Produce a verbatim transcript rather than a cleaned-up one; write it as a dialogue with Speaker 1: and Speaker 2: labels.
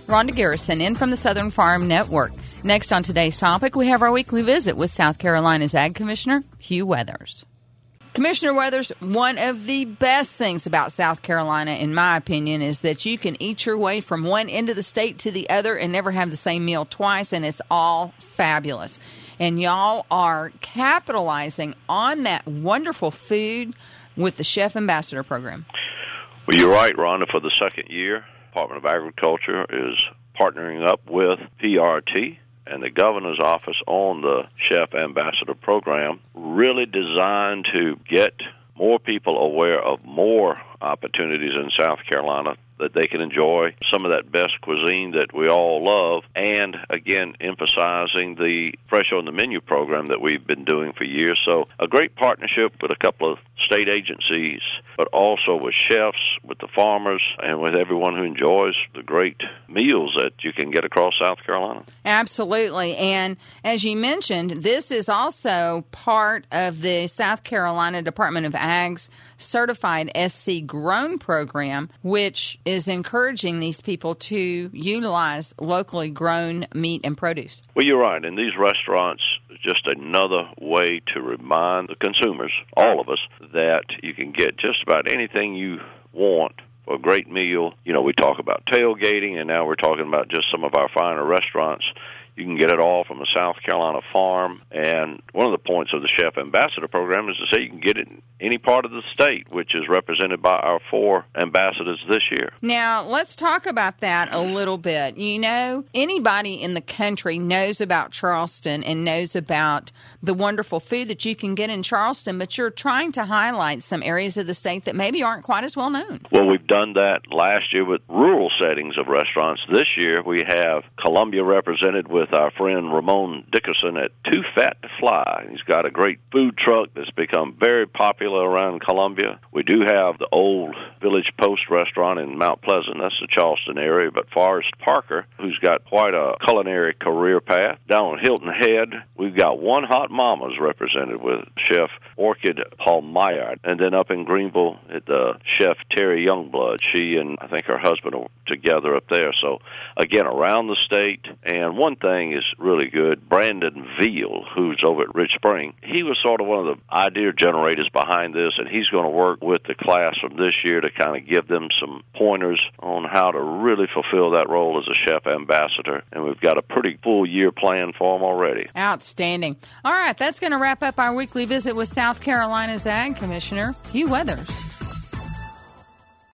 Speaker 1: Rhonda Garrison in from the Southern Farm Network. Next on today's topic, we have our weekly visit with South Carolina's Ag Commissioner, Hugh Weathers. Commissioner Weathers, one of the best things about South Carolina, in my opinion, is that you can eat your way from one end of the state to the other and never have the same meal twice, and it's all fabulous. And y'all are capitalizing on that wonderful food with the Chef Ambassador Program.
Speaker 2: Well, you're right, Rhonda. For the second year, Department of Agriculture is partnering up with P R T and the governor's office on the Chef Ambassador Program, really designed to get more people aware of more opportunities in South Carolina that they can enjoy some of that best cuisine that we all love, and again emphasizing the Fresh on the Menu program that we've been doing for years. So a great partnership with a couple of state agencies, but also with chefs, with the farmers, and with everyone who enjoys the great meals that you can get across South Carolina.
Speaker 1: Absolutely. And as you mentioned, this is also part of the South Carolina Department of Ag's certified S C Grown program, which is encouraging these people to utilize locally grown meat and produce.
Speaker 2: Well, you're right. And these restaurants, just another way to remind the consumers, all of us, that you can get just about anything you want for a great meal. You know, we talk about tailgating, and now we're talking about just some of our finer restaurants. You can get it all from a South Carolina farm. And one of the points of the Chef Ambassador Program is to say you can get it in any part of the state, which is represented by our four ambassadors this year.
Speaker 1: Now, let's talk about that a little bit. You know, anybody in the country knows about Charleston and knows about the wonderful food that you can get in Charleston, but you're trying to highlight some areas of the state that maybe aren't quite as well known.
Speaker 2: Well, we've done that last year with rural settings of restaurants. This year we have Columbia represented with with our friend Ramon Dickerson at Too Fat to Fly. He's got a great food truck that's become very popular around Columbia. We do have the old Village Post restaurant in Mount Pleasant. That's the Charleston area. But Forrest Parker, who's got quite a culinary career path. Down on Hilton Head, we've got One Hot Mama's represented with Chef Orchid Palmyard. And then up in Greenville, at the Chef Terry Youngblood. She and I think her husband are together up there. So, again, around the state. And one thing is really good. Brandon Veal, who's over at Rich Spring, he was sort of one of the idea generators behind this, and he's going to work with the class from this year to kind of give them some pointers on how to really fulfill that role as a chef ambassador. And we've got a pretty full year plan for them already.
Speaker 1: Outstanding. All right, that's going to wrap up our weekly visit with South Carolina's Ag Commissioner, Hugh Weathers.